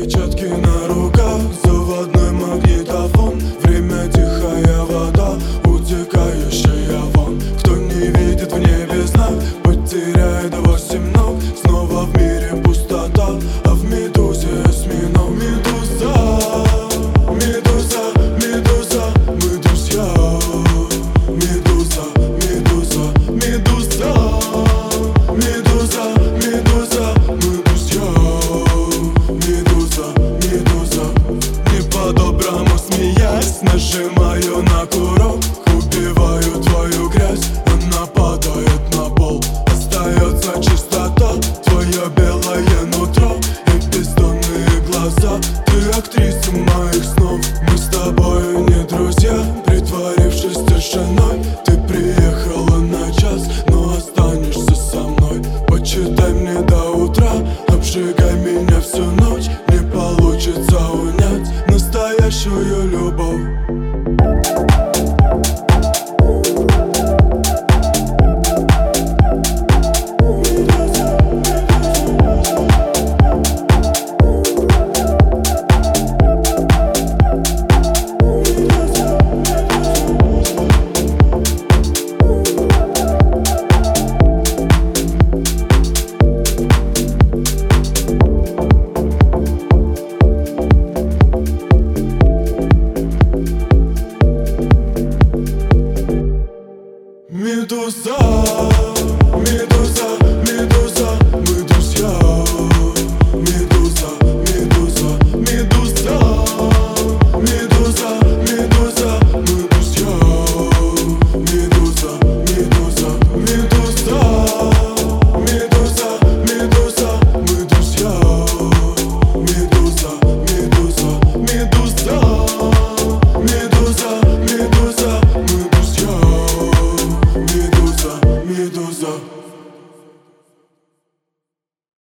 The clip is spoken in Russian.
перчатки на руках, заводной магнитофон. Время тихая вода, утекающая вон. Кто не видит в небе знак, потеряет 8 ног. Снова в мире пустота, а в медузе осьминог. Медуза, медуза, медуза, мы друзья. Медуза, медуза, медуза, медуза, медуза, мы друзья. Медуза, медуза, не по-доброму смеясь, нажимаю на курок, убиваю твою грязь, она падает на пол. Остается чистота, твое белое нутро и бездонные глаза. Ты актриса моих снов, мы с тобой не друзья. Притворившись тишиной, ты приехала на час, но останешься со мной. Почитай мне до утра, обжигай меня всю ночь. Не получится унять настоящую любовь. Медуза, медуза, медуза, мы друзья. Медуза, медуза, медуза, медуза, медуза, мы друзья. Медуза, медуза, медуза, медуза, медуза, мы друзья. Медуза, медуза, медуза, медуза, медуза, мы друзья. Медуза, медуза.